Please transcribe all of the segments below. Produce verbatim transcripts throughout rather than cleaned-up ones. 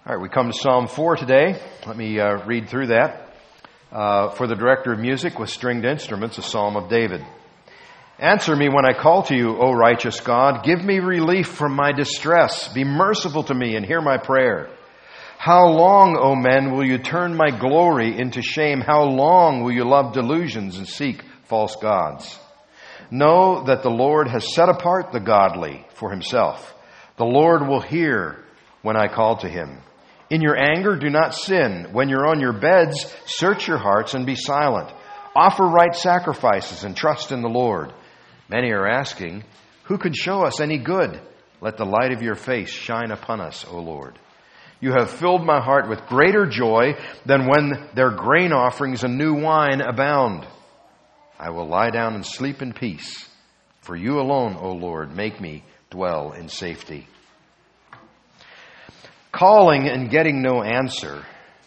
All right, we come to Psalm four today. Let me uh, read through that. Uh, for the director of music with stringed instruments, a psalm of David. Answer me when I call to you, O righteous God. Give me relief from my distress. Be merciful to me and hear my prayer. How long, O men, will you turn my glory into shame? How long will you love delusions and seek false gods? Know that the Lord has set apart the godly for himself. The Lord will hear when I call to him. In your anger, do not sin. When you're on your beds, search your hearts and be silent. Offer right sacrifices and trust in the Lord. Many are asking, who can show us any good? Let the light of your face shine upon us, O Lord. You have filled my heart with greater joy than when their grain offerings and new wine abound. I will lie down and sleep in peace. For you alone, O Lord, make me dwell in safety. Calling and getting no answer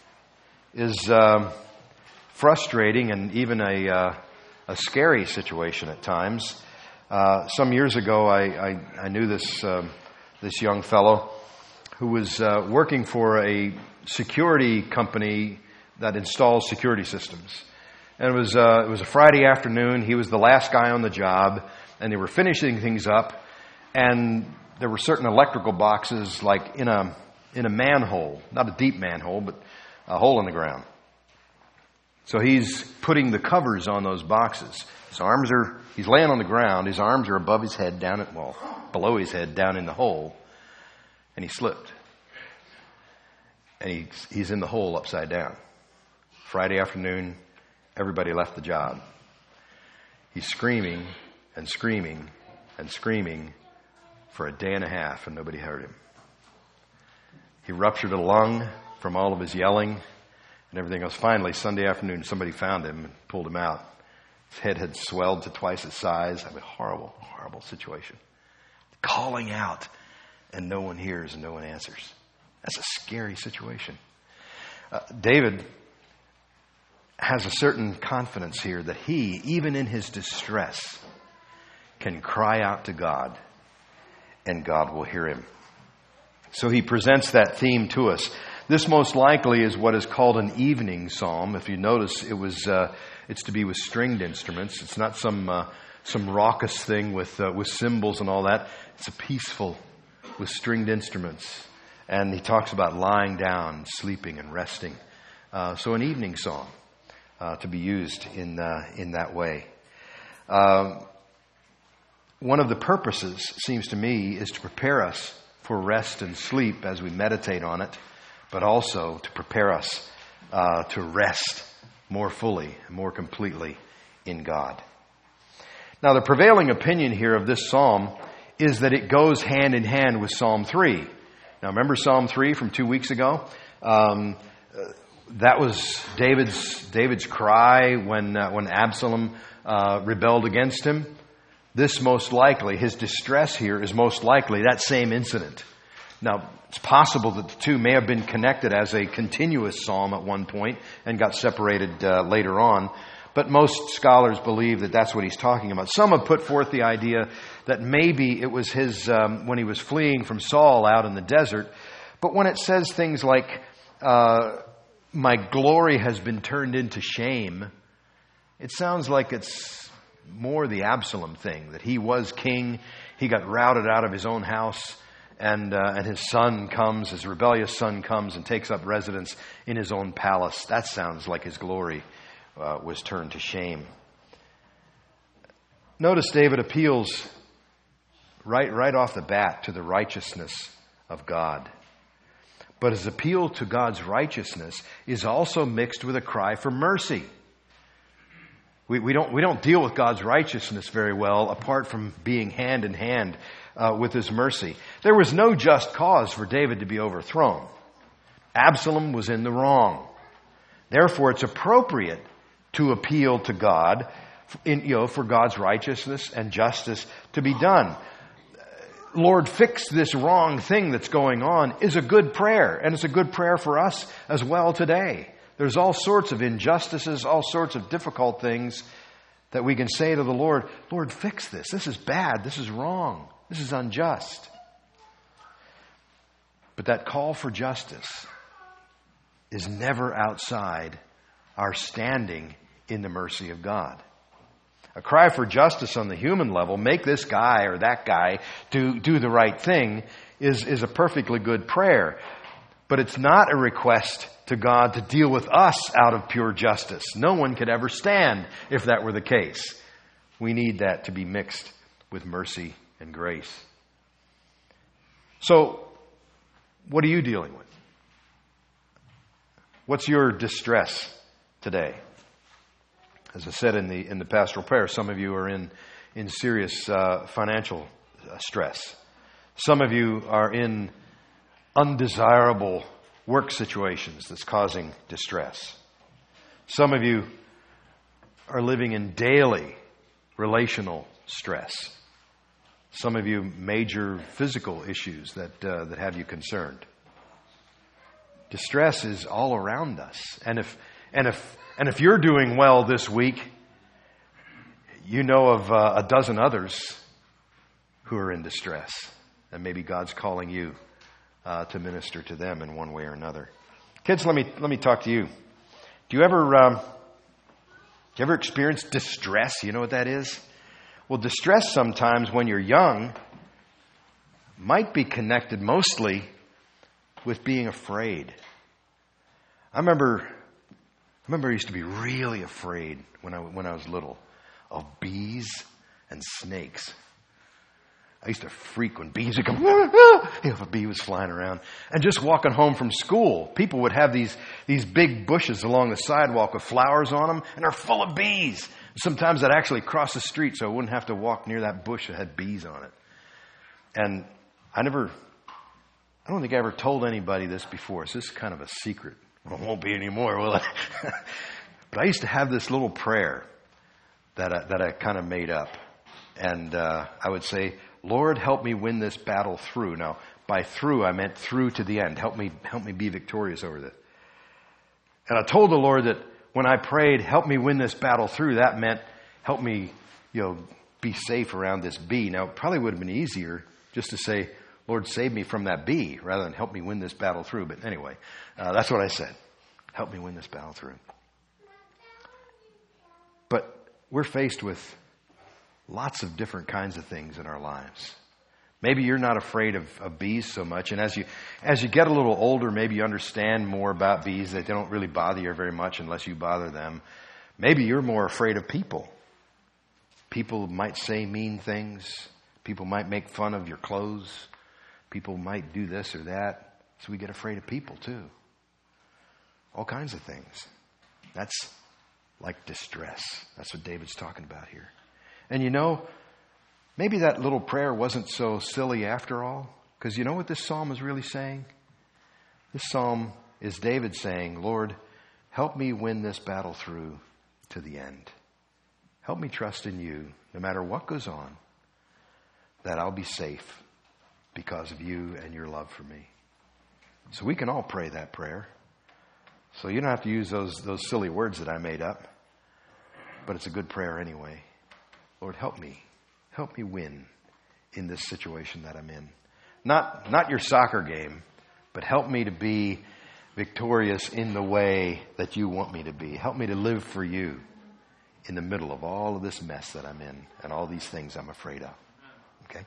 is uh, frustrating and even a, uh, a scary situation at times. Uh, some years ago, I, I, I knew this uh, this young fellow who was uh, working for a security company that installs security systems. And it was uh, it was a Friday afternoon. He was the last guy on the job, and they were finishing things up. And there were certain electrical boxes, like in a in a manhole, not a deep manhole, but a hole in the ground. So he's putting the covers on those boxes. His arms are, he's laying on the ground. His arms are above his head, down at, well, below his head, down in the hole. And he slipped. And he's, he's in the hole upside down. Friday afternoon, everybody left the job. He's screaming and screaming and screaming for a day and a half, and nobody heard him. He ruptured a lung from all of his yelling and everything else. Finally, Sunday afternoon, somebody found him and pulled him out. His head had swelled to twice its size. I mean, horrible, horrible situation. Calling out, and no one hears and no one answers. That's a scary situation. Uh, David has a certain confidence here that he, even in his distress, can cry out to God, and God will hear him. So he presents that theme to us. This most likely is what is called an evening psalm. If you notice, it was uh, it's to be with stringed instruments. It's not some uh, some raucous thing with uh, with cymbals and all that. It's a peaceful with stringed instruments. And he talks about lying down, sleeping, and resting. Uh, so an evening psalm uh, to be used in uh, in that way. Uh, one of the purposes, seems to me, is to prepare us for rest and sleep as we meditate on it, but also to prepare us uh, to rest more fully, more completely in God. Now, the prevailing opinion here of this psalm is that it goes hand in hand with Psalm three. Now, remember Psalm three from two weeks ago? Um, uh, that was David's David's cry when uh, when Absalom uh, rebelled against him. This most likely, his distress here is most likely that same incident. Now, it's possible that the two may have been connected as a continuous psalm at one point and got separated uh, later on. But most scholars believe that that's what he's talking about. Some have put forth the idea that maybe it was his, um, when he was fleeing from Saul out in the desert. But when it says things like, uh, my glory has been turned into shame, it sounds like it's more the Absalom thing, that he was king, he got routed out of his own house, and uh, and his son comes, his rebellious son comes and takes up residence in his own palace. That sounds like his glory uh, was turned to shame. Notice David appeals right right off the bat to the righteousness of God. But his appeal to God's righteousness is also mixed with a cry for mercy. We, we don't we don't deal with God's righteousness very well apart from being hand in hand uh, with his mercy. There was no just cause for David to be overthrown. Absalom was in the wrong. Therefore, it's appropriate to appeal to God, in, you know, for God's righteousness and justice to be done. Lord, fix this wrong thing that's going on is a good prayer, and it's a good prayer for us as well today. There's all sorts of injustices, all sorts of difficult things that we can say to the Lord, Lord, fix this. This is bad. This is wrong. This is unjust. But that call for justice is never outside our standing in the mercy of God. A cry for justice on the human level, make this guy or that guy do, do the right thing, is, is a perfectly good prayer. But it's not a request to God to deal with us out of pure justice. No one could ever stand if that were the case. We need that to be mixed with mercy and grace. So, what are you dealing with? What's your distress today? As I said in the in the pastoral prayer, some of you are in, in serious uh, financial uh, stress. Some of you are in undesirable work situations that's causing distress. Some of you are living in daily relational stress. Some of you major physical issues that uh, that have you concerned. Distress is all around us, and if and if and if you're doing well this week, you know of uh, a dozen others who are in distress, and maybe God's calling you uh, to minister to them in one way or another. Kids, let me let me talk to you. Do you ever um, do you ever experience distress? You know what that is? Well, distress sometimes when you're young might be connected mostly with being afraid. I remember, I remember I used to be really afraid when I when I was little of bees and snakes. I used to freak when bees would come, ah, ah, you know, if a bee was flying around. And just walking home from school, people would have these, these big bushes along the sidewalk with flowers on them, and they're full of bees. Sometimes I'd actually cross the street so I wouldn't have to walk near that bush that had bees on it. And I never, I don't think I ever told anybody this before, so this is kind of a secret. Well, it won't be anymore, will it? But I used to have this little prayer that I, that I kind of made up. And uh, I would say, Lord, help me win this battle through. Now, by through, I meant through to the end. Help me, help me be victorious over this. And I told the Lord that when I prayed, help me win this battle through, that meant help me, you know, be safe around this bee. Now, it probably would have been easier just to say, Lord, save me from that bee, rather than help me win this battle through. But anyway, uh, that's what I said. Help me win this battle through. But we're faced with lots of different kinds of things in our lives. Maybe you're not afraid of, of bees so much. And as you as you get a little older, maybe you understand more about bees, that they don't really bother you very much unless you bother them. Maybe you're more afraid of people. People might say mean things. People might make fun of your clothes. People might do this or that. So we get afraid of people too. All kinds of things. That's like distress. That's what David's talking about here. And you know, maybe that little prayer wasn't so silly after all. Because you know what this psalm is really saying? This psalm is David saying, Lord, help me win this battle through to the end. Help me trust in you, no matter what goes on, that I'll be safe because of you and your love for me. So we can all pray that prayer. So you don't have to use those, those silly words that I made up. But it's a good prayer anyway. Lord, help me. Help me win in this situation that I'm in. Not, not your soccer game, but help me to be victorious in the way that you want me to be. Help me to live for you in the middle of all of this mess that I'm in and all these things I'm afraid of. Okay?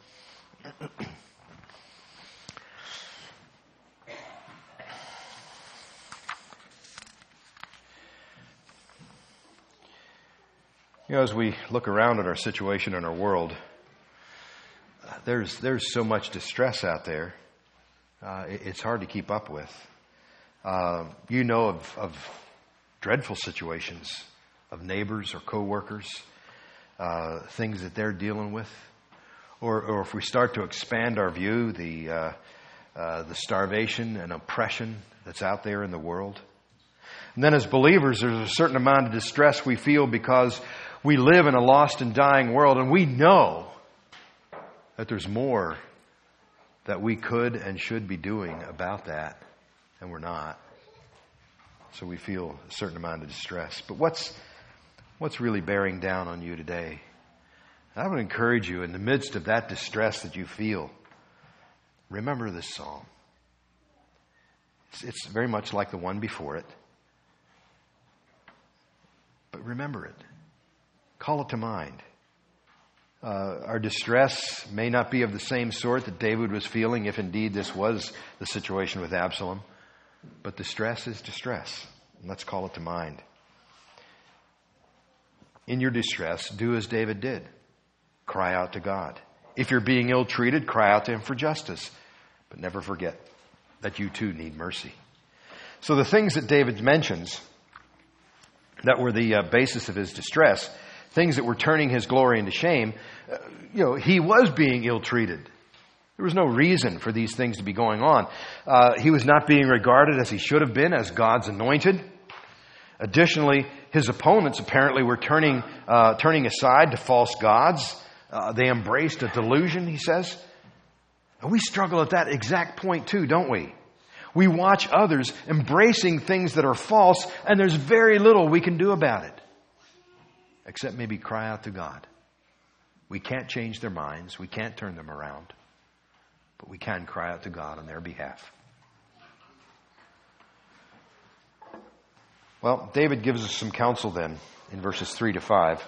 You know, as we look around at our situation in our world, uh, there's there's so much distress out there. Uh, it, it's hard to keep up with. Uh, you know of, of dreadful situations of neighbors or coworkers, uh, things that they're dealing with, or or if we start to expand our view, the uh, uh, the starvation and oppression that's out there in the world. And then as believers, there's a certain amount of distress we feel because we live in a lost and dying world, and we know that there's more that we could and should be doing about that, and we're not. So we feel a certain amount of distress. But what's what's really bearing down on you today? I would encourage you, in the midst of that distress that you feel, remember this psalm. It's, it's very much like the one before it. But remember it. Call it to mind. Uh, our distress may not be of the same sort that David was feeling, if indeed this was the situation with Absalom. But distress is distress. And let's call it to mind. In your distress, do as David did. Cry out to God. If you're being ill-treated, cry out to Him for justice. But never forget that you too need mercy. So the things that David mentions that were the uh, basis of his distress, things that were turning his glory into shame, uh, you know, he was being ill-treated. There was no reason for these things to be going on. Uh, he was not being regarded as he should have been, as God's anointed. Additionally, his opponents apparently were turning uh, turning aside to false gods. Uh, they embraced a delusion, he says. And we struggle at that exact point too, don't we? We watch others embracing things that are false, and there's very little we can do about it. Except maybe cry out to God. We can't change their minds. We can't turn them around. But we can cry out to God on their behalf. Well, David gives us some counsel then in verses three to five.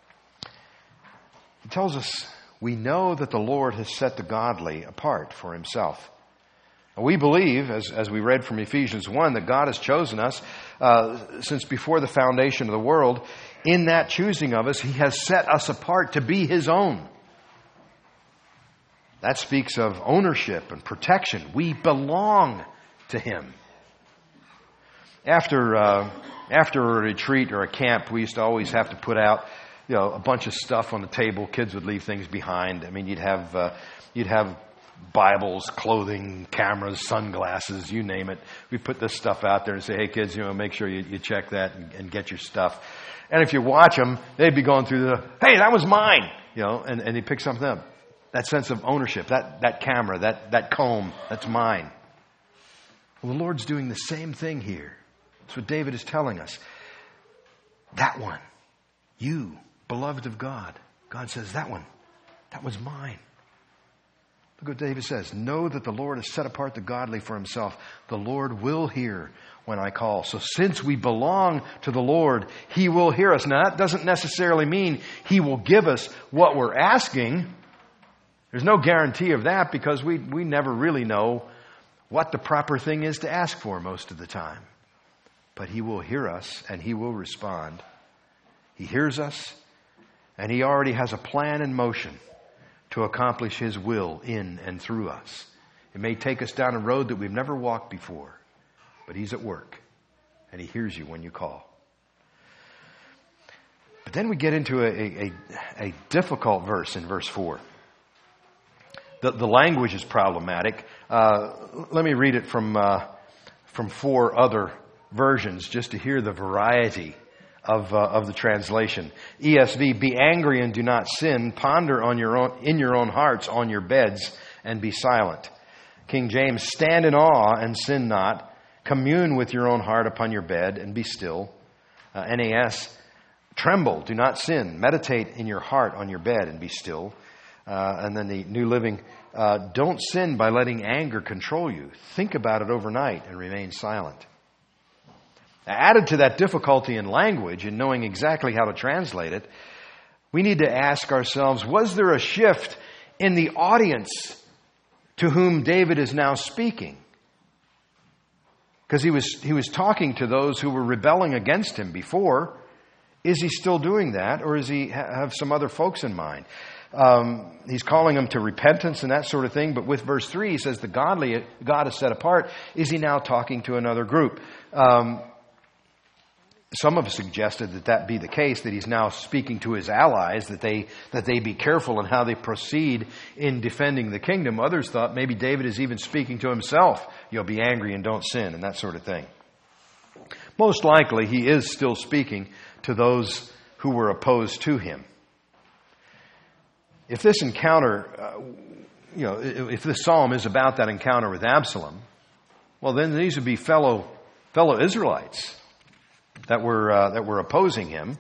He tells us, we know that the Lord has set the godly apart for Himself. And we believe, as, as we read from Ephesians one, that God has chosen us uh, since before the foundation of the world. In that choosing of us, He has set us apart to be His own. That speaks of ownership and protection. We belong to Him. After uh, after a retreat or a camp, we used to always have to put out, you know, a bunch of stuff on the table. Kids would leave things behind. I mean, you'd have uh, you'd have Bibles, clothing, cameras, sunglasses, you name it. We put this stuff out there and say, hey, kids, you know, make sure you, you check that and, and get your stuff. And if you watch them, they'd be going through the, hey, that was mine, you know, and, and they pick something up. That sense of ownership, that, that camera, that, that comb, that's mine. Well, the Lord's doing the same thing here. That's what David is telling us. That one, you, beloved of God. God says, that one, that was mine. Look what David says. Know that the Lord has set apart the godly for Himself. The Lord will hear when I call. So since we belong to the Lord, He will hear us. Now that doesn't necessarily mean He will give us what we're asking. There's no guarantee of that because we, we never really know what the proper thing is to ask for most of the time. But He will hear us and He will respond. He hears us and He already has a plan in motion to accomplish His will in and through us. It may take us down a road that we've never walked before, but He's at work and He hears you when you call. But then we get into a, a, a difficult verse in verse four. The, the language is problematic. Uh, let me read it from uh, from four other versions just to hear the variety of uh, of the translation. E S V, be angry and do not sin. Ponder on your own in your own hearts on your beds and be silent. King James, stand in awe and sin not. Commune with your own heart upon your bed and be still. Uh, N A S, tremble, do not sin. Meditate in your heart on your bed and be still. Uh, and then the New Living, uh, don't sin by letting anger control you. Think about it overnight and remain silent. Added to that difficulty in language and knowing exactly how to translate it, we need to ask ourselves, was there a shift in the audience to whom David is now speaking? Because he was, he was talking to those who were rebelling against him before. Is he still doing that, or does he ha- have some other folks in mind? Um, he's calling them to repentance and that sort of thing. But with verse three, he says the godly, God is set apart. Is he now talking to another group? Um, some have suggested that that be the case, that he's now speaking to his allies, that they that they be careful in how they proceed in defending the kingdom. Others thought maybe David is even speaking to himself. You'll be angry and don't sin and that sort of thing. Most likely, he is still speaking to those who were opposed to him. If this encounter, uh, you know, if this psalm is about that encounter with Absalom, well, then these would be fellow fellow Israelites that were uh, that were opposing him,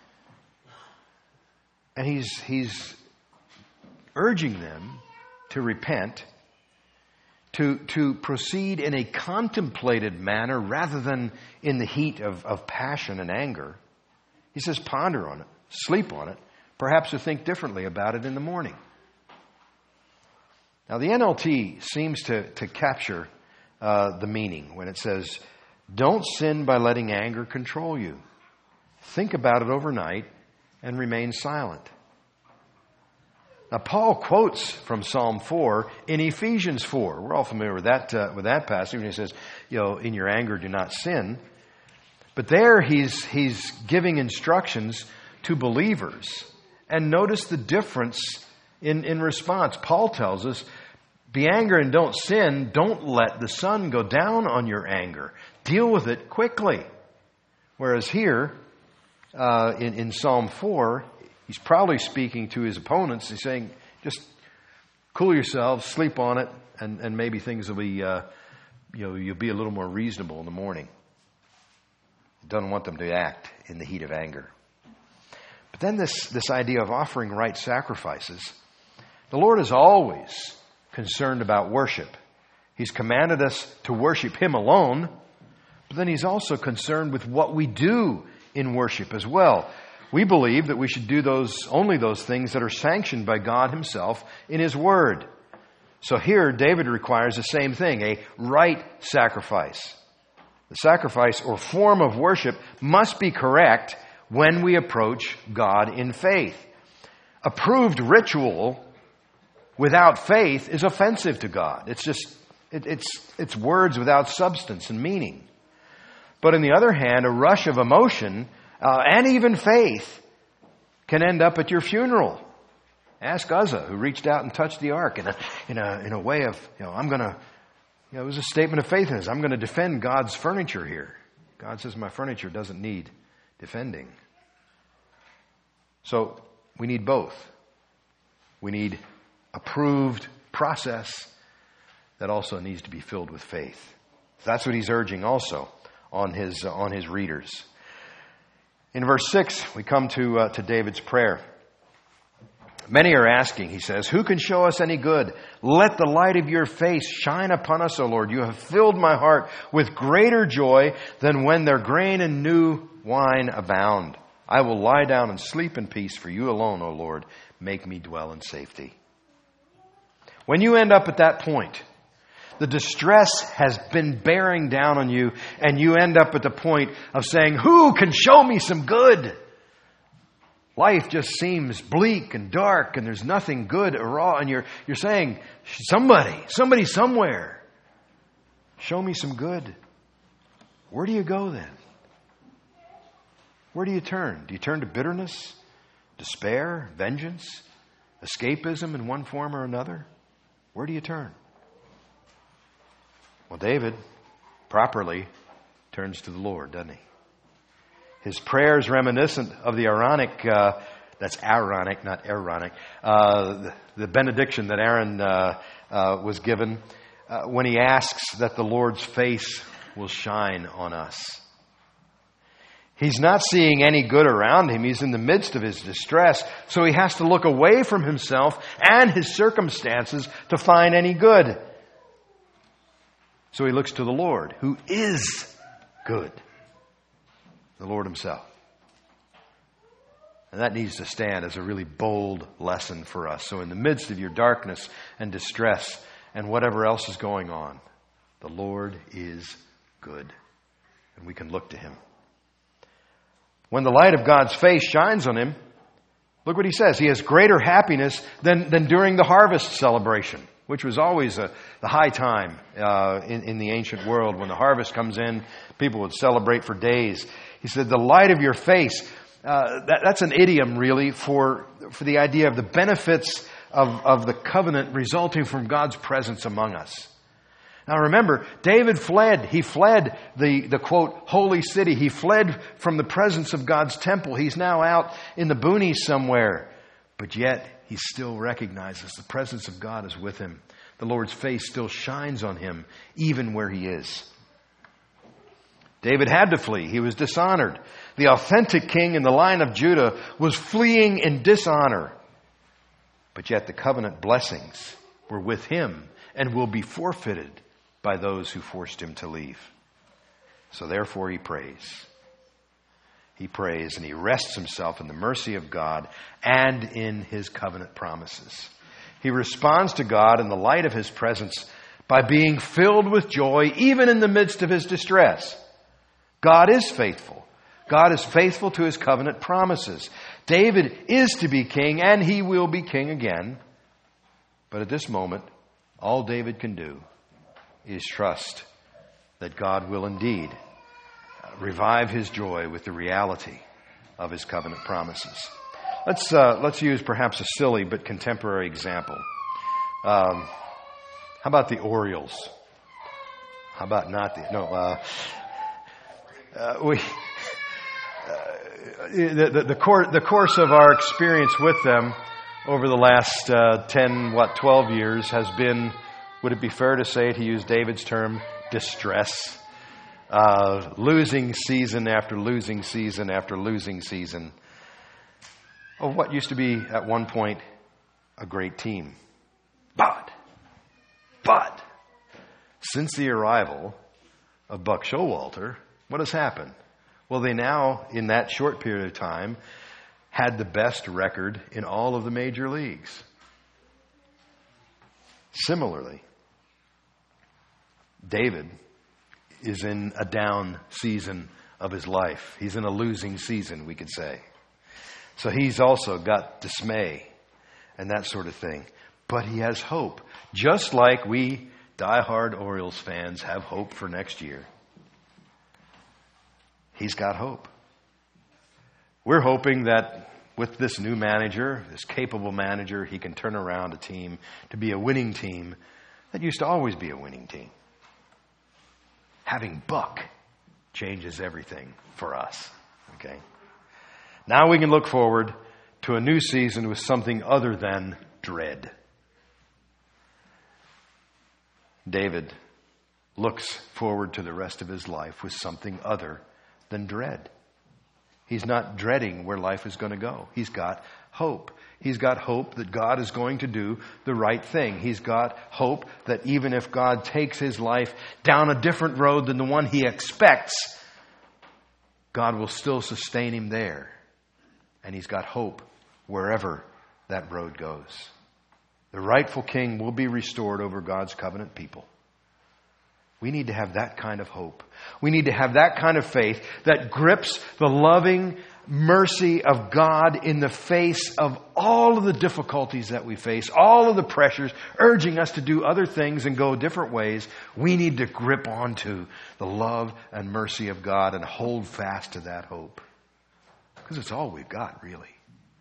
and he's he's urging them to repent, to, to proceed in a contemplated manner rather than in the heat of, of passion and anger. He says, ponder on it, sleep on it, perhaps to think differently about it in the morning. Now, the N L T seems to, to capture uh, the meaning when it says, don't sin by letting anger control you. Think about it overnight and remain silent. Now, Paul quotes from Psalm four in Ephesians four. We're all familiar with that, uh, with that passage. And he says, you know, in your anger, do not sin. But there he's, he's giving instructions to believers. And notice the difference in, in response. Paul tells us, be angry and don't sin. Don't let the sun go down on your anger. Deal with it quickly. Whereas here, uh, in, in Psalm four, he's probably speaking to his opponents. He's saying, just cool yourselves, sleep on it, and, and maybe things will be, uh, you know, you'll be a little more reasonable in the morning. He doesn't want them to act in the heat of anger. But then this, this idea of offering right sacrifices, the Lord is always concerned about worship. He's commanded us to worship Him alone, but then He's also concerned with what we do in worship as well. We believe that we should do those only those things that are sanctioned by God Himself in His Word. So here, David requires the same thing, a right sacrifice. The sacrifice or form of worship must be correct when we approach God in faith. Approved ritual without faith is offensive to God. It's just, it, it's, it's words without substance and meaning. But on the other hand, a rush of emotion uh, and even faith can end up at your funeral. Ask Uzzah, who reached out and touched the ark in a, in a, in a way of, you know, I'm going to, you know, it was a statement of faith in this. I'm going to defend God's furniture here. God says my furniture doesn't need defending. So we need both. We need approved process that also needs to be filled with faith. That's what he's urging also on his uh, on his readers. In verse six, we come to uh, to David's prayer. Many are asking, he says, who can show us any good? Let the light of your face shine upon us, O Lord. You have filled my heart with greater joy than when their grain and new wine abound. I will lie down and sleep in peace, for you alone, O Lord, make me dwell in safety. When you end up at that point, the distress has been bearing down on you, and you end up at the point of saying, who can show me some good? Life just seems bleak and dark, and there's nothing good or raw, and you're, you're saying, somebody, somebody somewhere, show me some good. Where do you go then? Where do you turn? Do you turn to bitterness, despair, vengeance, escapism in one form or another? Where do you turn? Well, David properly turns to the Lord, doesn't he? His prayer is reminiscent of the Aaronic, uh, that's Aaronic, not Aaronic, uh, the, the benediction that Aaron uh, uh, was given uh, when he asks that the Lord's face will shine on us. He's not seeing any good around him. He's in the midst of his distress. So he has to look away from himself and his circumstances to find any good. So he looks to the Lord, who is good. The Lord Himself. And that needs to stand as a really bold lesson for us. So in the midst of your darkness and distress and whatever else is going on, the Lord is good. And we can look to Him. When the light of God's face shines on him, look what he says. He has greater happiness than, than during the harvest celebration, which was always a, the high time uh, in, in the ancient world. When the harvest comes in, people would celebrate for days. He said, the light of your face, uh, that, that's an idiom really for, for the idea of the benefits of, of the covenant resulting from God's presence among us. Now remember, David fled. He fled the, the quote, holy city. He fled from the presence of God's temple. He's now out in the boonies somewhere. But yet, he still recognizes the presence of God is with him. The Lord's face still shines on him, even where he is. David had to flee. He was dishonored. The authentic king in the line of Judah was fleeing in dishonor. But yet the covenant blessings were with him and will be forfeited by those who forced him to leave. So therefore he prays. He prays and he rests himself in the mercy of God and in his covenant promises. He responds to God in the light of his presence by being filled with joy even in the midst of his distress. God is faithful. God is faithful to his covenant promises. David is to be king, and he will be king again. But at this moment, all David can do is trust that God will indeed revive his joy with the reality of his covenant promises. Let's uh, let's use perhaps a silly but contemporary example. Um, how about the Orioles? How about not the no? Uh, uh, we. The, the, the, course, the course of our experience with them over the last uh, ten, what, twelve years has been, would it be fair to say, to use David's term, distress? Uh, losing season after losing season after losing season of what used to be at one point a great team. But, but, since the arrival of Buck Showalter, what has happened? Well, they now, in that short period of time, had the best record in all of the major leagues. Similarly, David is in a down season of his life. He's in a losing season, we could say. So he's also got dismay and that sort of thing. But he has hope, just like we diehard Orioles fans have hope for next year. He's got hope. We're hoping that with this new manager, this capable manager, he can turn around a team to be a winning team that used to always be a winning team. Having Buck changes everything for us. Okay? Now we can look forward to a new season with something other than dread. David looks forward to the rest of his life with something other than dread. He's not dreading where life is going to go. He's got hope. He's got hope that God is going to do the right thing. He's got hope that even if God takes his life down a different road than the one he expects, God will still sustain him there. And he's got hope wherever that road goes. The rightful king will be restored over God's covenant people. We need to have that kind of hope. We need to have that kind of faith that grips the loving mercy of God in the face of all of the difficulties that we face, all of the pressures urging us to do other things and go different ways. We need to grip onto the love and mercy of God and hold fast to that hope. Because it's all we've got, really.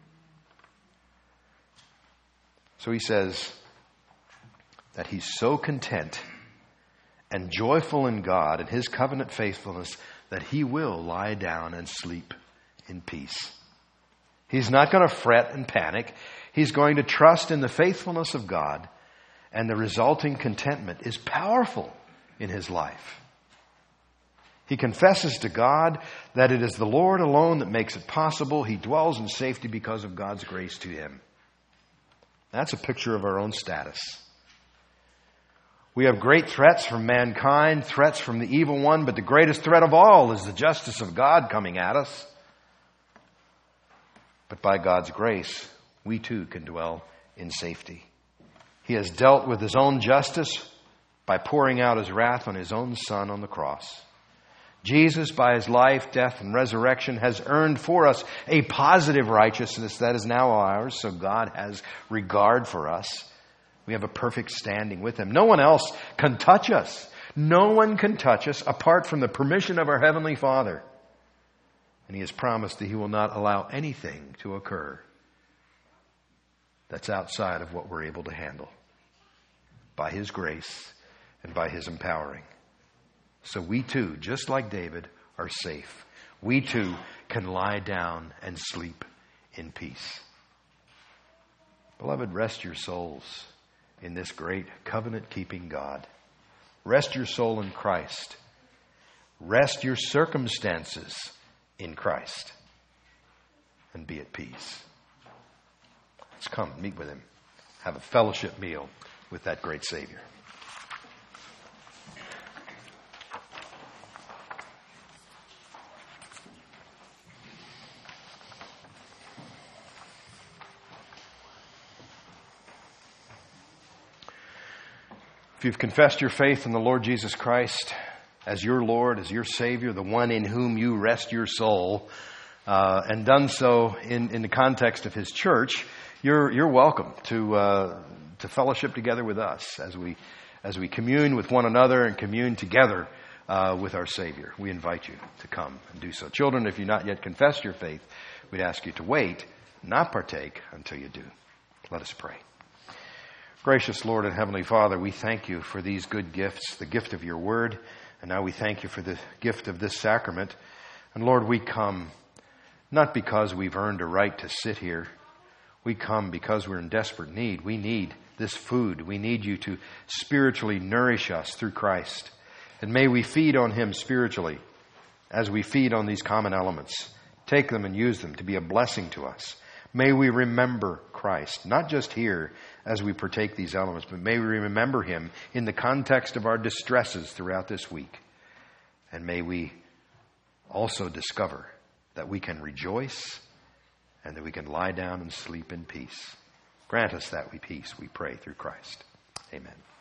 So he says that he's so content and joyful in God and his covenant faithfulness that he will lie down and sleep in peace. He's not going to fret and panic. He's going to trust in the faithfulness of God, and the resulting contentment is powerful in his life. He confesses to God that it is the Lord alone that makes it possible. He dwells in safety because of God's grace to him. That's a picture of our own status. We have great threats from mankind, threats from the evil one, but the greatest threat of all is the justice of God coming at us. But by God's grace, we too can dwell in safety. He has dealt with his own justice by pouring out his wrath on his own Son on the cross. Jesus, by his life, death, and resurrection, has earned for us a positive righteousness that is now ours, so God has regard for us. We have a perfect standing with him. No one else can touch us. No one can touch us apart from the permission of our Heavenly Father. And he has promised that he will not allow anything to occur that's outside of what we're able to handle by his grace and by his empowering. So we too, just like David, are safe. We too can lie down and sleep in peace. Beloved, rest your souls in this great covenant-keeping God. Rest your soul in Christ. Rest your circumstances in Christ. And be at peace. Let's come meet with him. Have a fellowship meal with that great Savior. If you've confessed your faith in the Lord Jesus Christ as your Lord, as your Savior, the one in whom you rest your soul, uh, and done so in, in the context of His church, you're you're welcome to uh, to fellowship together with us as we as we commune with one another and commune together uh, with our Savior. We invite you to come and do so. Children, if you've not yet confessed your faith, we'd ask you to wait, not partake until you do. Let us pray. Gracious Lord and Heavenly Father, we thank you for these good gifts, the gift of your word, and now we thank you for the gift of this sacrament. And Lord, we come not because we've earned a right to sit here. We come because we're in desperate need. We need this food. We need you to spiritually nourish us through Christ. And may we feed on him spiritually as we feed on these common elements. Take them and use them to be a blessing to us. May we remember Christ, not just here as we partake these elements, but may we remember him in the context of our distresses throughout this week. And may we also discover that we can rejoice and that we can lie down and sleep in peace. Grant us that we peace, we pray through Christ. Amen.